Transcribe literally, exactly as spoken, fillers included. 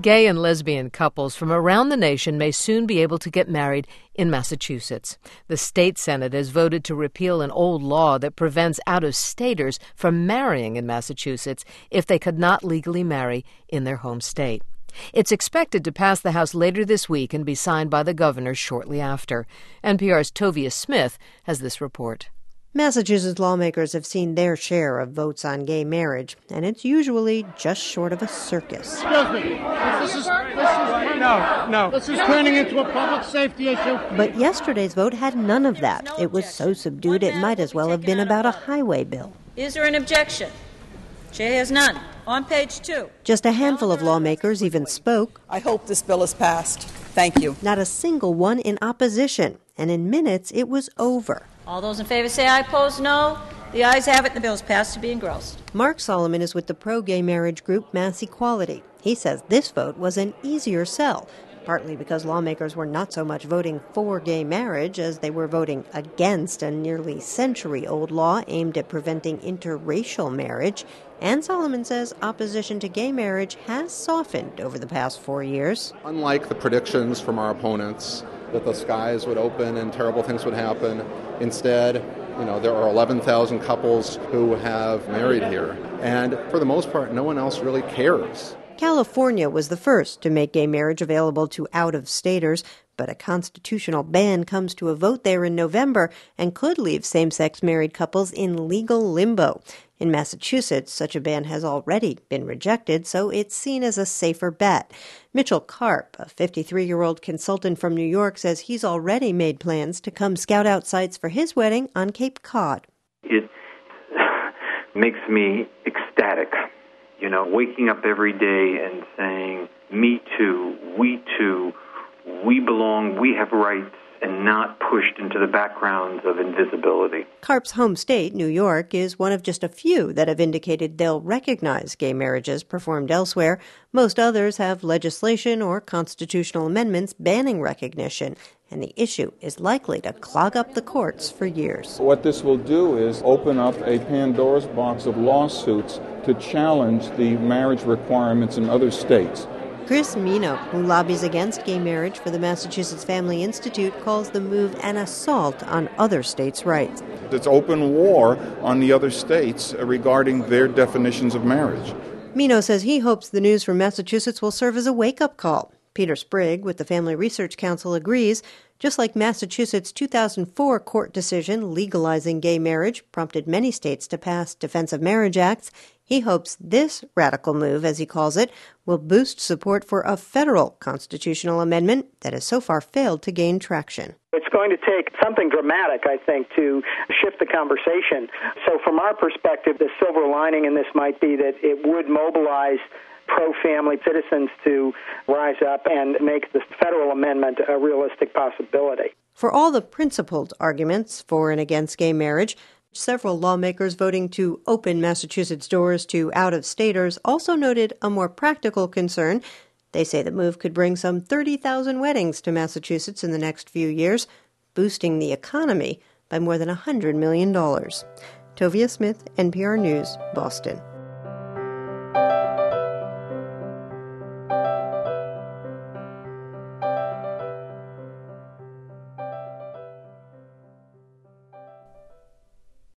Gay and lesbian couples from around the nation may soon be able to get married in Massachusetts. The state Senate has voted to repeal an old law that prevents out-of-staters from marrying in Massachusetts if they could not legally marry in their home state. It's expected to pass the House later this week and be signed by the governor shortly after. N P R's Tovia Smith has this report. Massachusetts lawmakers have seen their share of votes on gay marriage, and it's usually just short of a circus. Excuse me. This is, this is turning, no, no. This is turning into a public safety issue. But yesterday's vote had none of that. It was so subdued it might as well have been about a highway bill. Is there an objection? Chair has none. On page two. Just a handful of lawmakers even spoke. I hope this bill is passed. Thank you. Not a single one in opposition. And in minutes, it was over. All those in favor say aye, opposed no. The ayes have it, and the bill is passed to be engrossed. Mark Solomon is with the pro-gay marriage group Mass Equality. He says this vote was an easier sell, partly because lawmakers were not so much voting for gay marriage as they were voting against a nearly century-old law aimed at preventing interracial marriage. And Solomon says opposition to gay marriage has softened over the past four years. Unlike the predictions from our opponents that the skies would open and terrible things would happen, instead, you know, there are eleven thousand couples who have married here. And for the most part, no one else really cares. California was the first to make gay marriage available to out-of-staters, but a constitutional ban comes to a vote there in November and could leave same-sex married couples in legal limbo. In Massachusetts, such a ban has already been rejected, so it's seen as a safer bet. Mitchell Karp, a fifty-three-year-old consultant from New York, says he's already made plans to come scout out sites for his wedding on Cape Cod. It makes me ecstatic. You know, waking up every day and saying, me too, we too, we belong, we have rights, and not pushed into the backgrounds of invisibility. Karp's home state, New York, is one of just a few that have indicated they'll recognize gay marriages performed elsewhere. Most others have legislation or constitutional amendments banning recognition, and the issue is likely to clog up the courts for years. What this will do is open up a Pandora's box of lawsuits to challenge the marriage requirements in other states. Chris Mino, who lobbies against gay marriage for the Massachusetts Family Institute, calls the move an assault on other states' rights. It's open war on the other states regarding their definitions of marriage. Mino says he hopes the news from Massachusetts will serve as a wake-up call. Peter Sprigg with the Family Research Council agrees. Just like Massachusetts' two thousand four court decision legalizing gay marriage prompted many states to pass Defense of Marriage Acts, he hopes this radical move, as he calls it, will boost support for a federal constitutional amendment that has so far failed to gain traction. It's going to take something dramatic, I think, to shift the conversation. So from our perspective, the silver lining in this might be that it would mobilize pro-family citizens to rise up and make the federal amendment a realistic possibility. For all the principled arguments for and against gay marriage, several lawmakers voting to open Massachusetts' doors to out-of-staters also noted a more practical concern. They say the move could bring some thirty thousand weddings to Massachusetts in the next few years, boosting the economy by more than one hundred million dollars. Tovia Smith, N P R News, Boston.